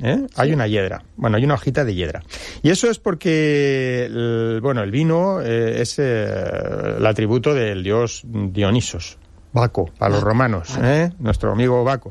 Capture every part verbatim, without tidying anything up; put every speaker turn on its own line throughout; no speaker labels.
¿eh? Sí. Hay una hiedra. Bueno, hay una hojita de hiedra. Y eso es porque, el, bueno, el vino eh, es eh, el atributo del dios Dionisos. Baco, para los romanos, ¿eh? Nuestro amigo Baco.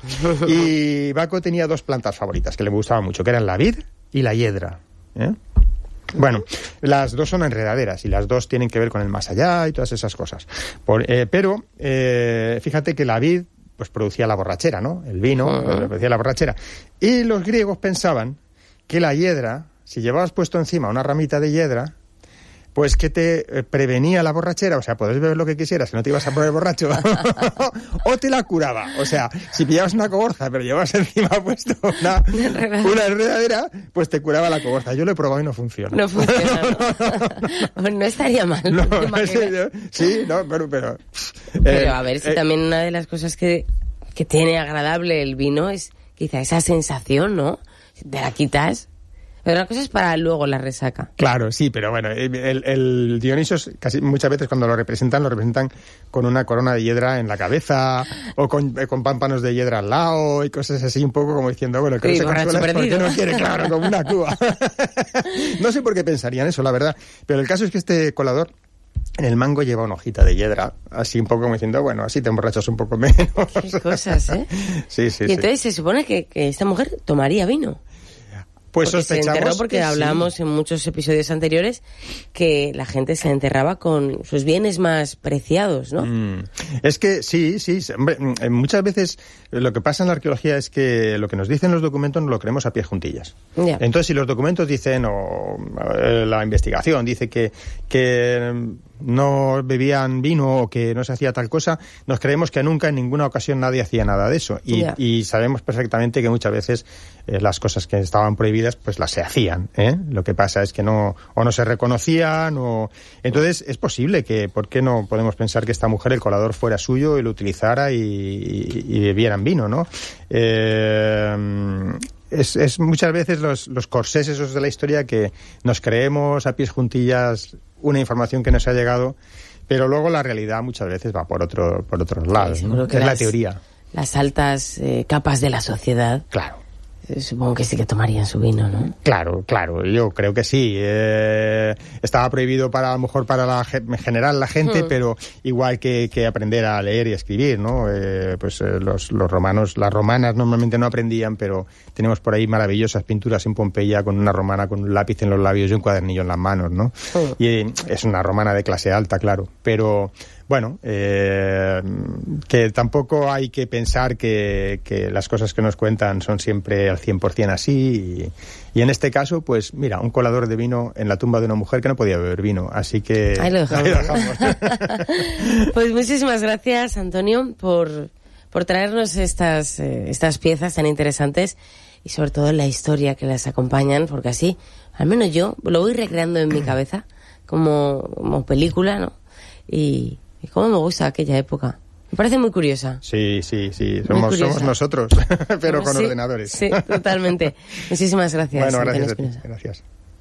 Y Baco tenía dos plantas favoritas que le gustaban mucho, que eran la vid y la hiedra, ¿eh? Bueno, las dos son enredaderas y las dos tienen que ver con el más allá y todas esas cosas. Por, eh, pero eh, fíjate que la vid pues producía la borrachera, ¿no? El vino uh-huh. producía la borrachera. Y los griegos pensaban que la hiedra, si llevabas puesto encima una ramita de hiedra, pues que te prevenía la borrachera, o sea, podés beber lo que quisieras, que no te ibas a poner borracho, o te la curaba. O sea, si pillabas una cogorza, pero llevabas encima puesto una, una enredadera, pues te curaba la cogorza. Yo lo he probado y no funciona.
No funciona, no. No, no, no estaría mal.
No, sí, sí, no, pero... Pero,
pero
eh,
a ver, si
eh,
también una de las cosas que, que tiene agradable el vino es quizá esa sensación, ¿no? Te la quitas... Pero la cosa es para luego la resaca.
Claro, sí, pero bueno, el, el Dionisos casi muchas veces cuando lo representan, lo representan con una corona de hiedra en la cabeza o con, con pámpanos de hiedra al lado y cosas así, un poco como diciendo, bueno, que no se consuela porque no quiere, claro, como una cuba. No sé por qué pensarían eso, la verdad, pero el caso es que este colador en el mango lleva una hojita de hiedra, así un poco como diciendo, bueno, así te emborrachas un poco menos.
Qué cosas, ¿eh?
Sí, sí,
y
sí.
entonces se supone que, que esta mujer tomaría vino.
Pues
porque se enterró porque hablamos sí. en muchos episodios anteriores que la gente se enterraba con sus bienes más preciados, ¿no?
Mm. Es que sí, sí, hombre, muchas veces lo que pasa en la arqueología es que lo que nos dicen los documentos nos lo creemos a pie juntillas. Yeah. Entonces, si los documentos dicen, o la investigación dice que, que no bebían vino o que no se hacía tal cosa, nos creemos que nunca en ninguna ocasión nadie hacía nada de eso. Y, yeah. y sabemos perfectamente que muchas veces eh, las cosas que estaban prohibidas pues las se hacían, ¿eh? Lo que pasa es que no o no se reconocían o... Entonces es posible que, ¿por qué no podemos pensar que esta mujer, el colador fuera suyo y lo utilizara y, y, y bebieran vino, ¿no? Eh... Es, es muchas veces los, los corsés esos de la historia que nos creemos a pies juntillas una información que nos ha llegado, pero luego la realidad muchas veces va por otro por otros lados,
sí,
¿no?
Que
es
las,
la teoría.
Las altas eh, capas de la sociedad.
Claro.
Supongo que sí que tomarían su vino, ¿no?
Claro, claro, yo creo que sí. Eh, estaba prohibido para, a lo mejor para la en general la gente, mm. pero igual que, que aprender a leer y escribir, ¿no? Eh, pues eh, los, los romanos, las romanas normalmente no aprendían, pero tenemos por ahí maravillosas pinturas en Pompeya con una romana con un lápiz en los labios y un cuadernillo en las manos, ¿no? Mm. Y eh, es una romana de clase alta, claro, pero... Bueno, eh, que tampoco hay que pensar que, que las cosas que nos cuentan son siempre al cien por ciento así y, y en este caso, pues mira, un colador de vino en la tumba de una mujer que no podía beber vino, así que...
Ahí lo dejamos. Ahí lo dejamos. Pues muchísimas gracias, Antonio, por, por traernos estas, eh, estas piezas tan interesantes y sobre todo la historia que las acompañan, porque así, al menos yo, lo voy recreando en mi cabeza como, como película, ¿no? Y... Y cómo me gusta aquella época. Me parece muy curiosa.
Sí, sí, sí. Somos, somos nosotros, pero con
sí,
ordenadores.
Sí, totalmente. Muchísimas gracias.
Bueno, gracias a ti. Gracias.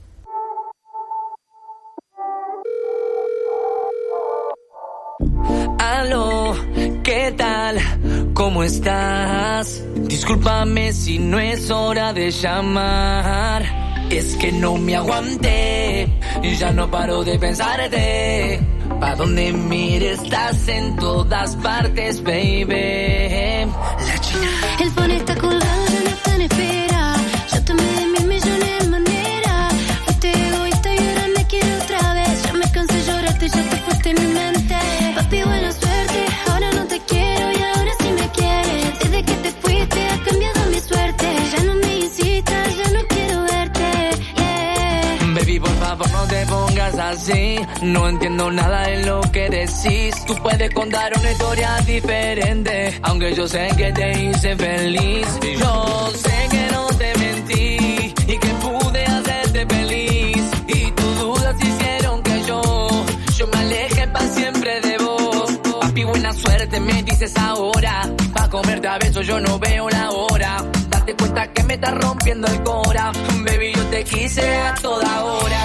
Aló, ¿qué tal? ¿Cómo estás? Discúlpame si no es hora de llamar. Es que no me aguanté y ya no paro de pensarte. Pa' donde mires estás en todas partes, baby. La China.
El phone está colgado, ya no está en espera. Yo tomé de mil millones de maneras. Fuiste egoísta y ahora me quiero otra vez. Ya me cansé de llorarte, ya te fuiste en mi mente. Papi, buena suerte, ahora no te quiero y ahora sí me quieres. Desde que te fuiste ha cambiado mi suerte. Ya no me incitas, ya no quiero verte. Yeah.
Baby, por favor no te pongas así. No entiendo nada de lo que decís. Tú puedes contar una historia diferente, aunque yo sé que te hice feliz. Yo sé que no te mentí y que pude hacerte feliz. Y tus dudas hicieron que yo Yo me aleje pa' siempre de vos. Papi, buena suerte me dices ahora. Pa' comerte a besos yo no veo la hora. Date cuenta que me está rompiendo el cora. Baby, yo te quise a toda hora.